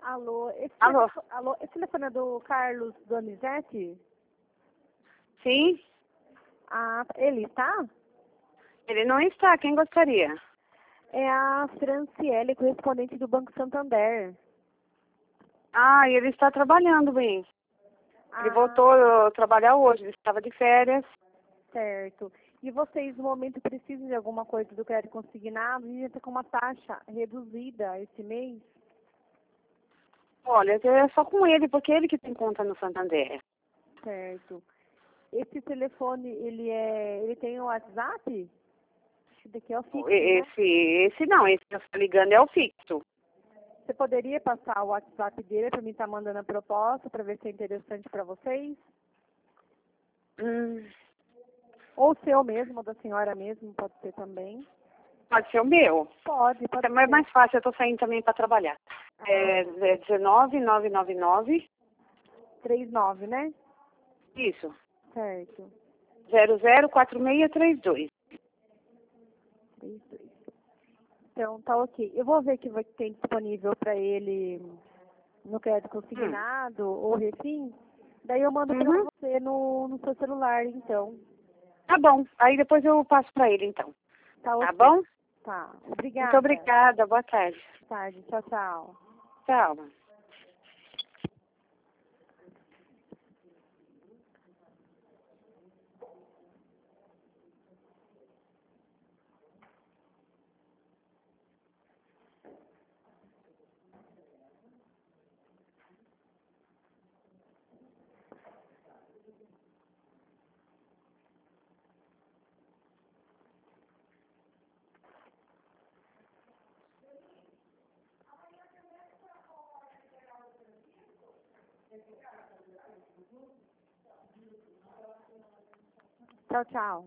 Alô, Alô? alô, esse telefone é do Carlos Donizete? Sim? Ah, ele tá? Ele não está. Quem gostaria? É a Franciele, correspondente do Banco Santander. Ah, ele está trabalhando, bem. Ele Ah, voltou a trabalhar hoje. Ele estava de férias. certo. E vocês, no momento, precisam de alguma coisa do crédito consignado? E está com uma taxa reduzida esse mês? Olha, é só com ele, porque ele que tem conta no Santander. Certo. Esse telefone, ele tem o WhatsApp? Esse daqui é o fixo, né? Esse não, esse que eu estou ligando é o fixo. Você poderia passar o WhatsApp dele para mim estar mandando a proposta para ver se é interessante para vocês? Hum, Ou o seu mesmo, ou da senhora mesmo, pode ser também. pode ser o meu. Pode É ser. mais fácil, eu estou saindo também para trabalhar. É 19999, 39, né? isso, Certo. 004632. 32. Então, tá ok. Eu vou ver que vai ter disponível para ele no crédito consignado ou refim. Daí eu mando para Uhum. você no seu celular, então. Tá bom, aí depois eu passo para ele então. Tá Tá ok. bom? Tá. Muito Obrigada. obrigada, boa tarde. Boa tarde. Tchau, tchau. Tchau. Tchau, tchau.